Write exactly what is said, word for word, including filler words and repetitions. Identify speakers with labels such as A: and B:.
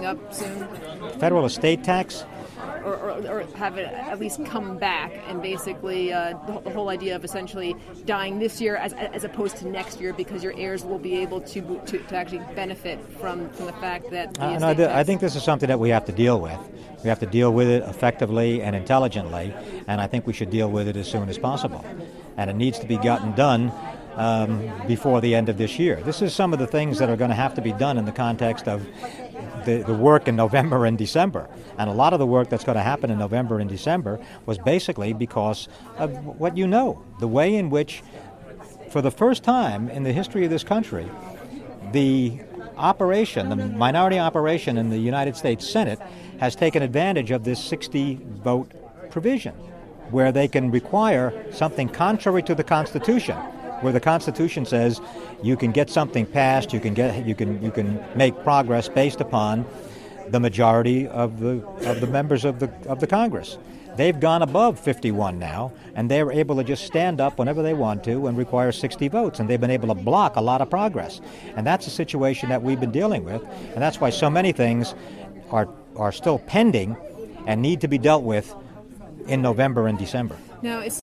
A: up soon?
B: Federal estate tax?
A: Or, or, or have it at least come back, and basically uh, the, the whole idea of essentially dying this year as as opposed to next year, because your heirs will be able to to, to actually benefit from, from the fact that the
B: Uh,
A: estate
B: no, th-
A: tax.
B: I think this is something that we have to deal with. We have to deal with it effectively and intelligently, and I think we should deal with it as soon as possible. And it needs to be gotten done um, before the end of this year. This is some of the things that are going to have to be done in the context of the, the work in November and December. And a lot of the work that's going to happen in November and December was basically because of what you know, the way in which, for the first time in the history of this country, the operation, the minority operation in the United States Senate has taken advantage of this sixty-vote provision, where they can require something contrary to the Constitution, where the Constitution says you can get something passed, you can get, you can, you can make progress based upon the majority of the of the members of the of the Congress. They've gone above fifty-one now, and they're able to just stand up whenever they want to and require sixty votes, and they've been able to block a lot of progress. And that's a situation that we've been dealing with, and that's why so many things are are still pending and need to be dealt with in November and December.
A: Now, it's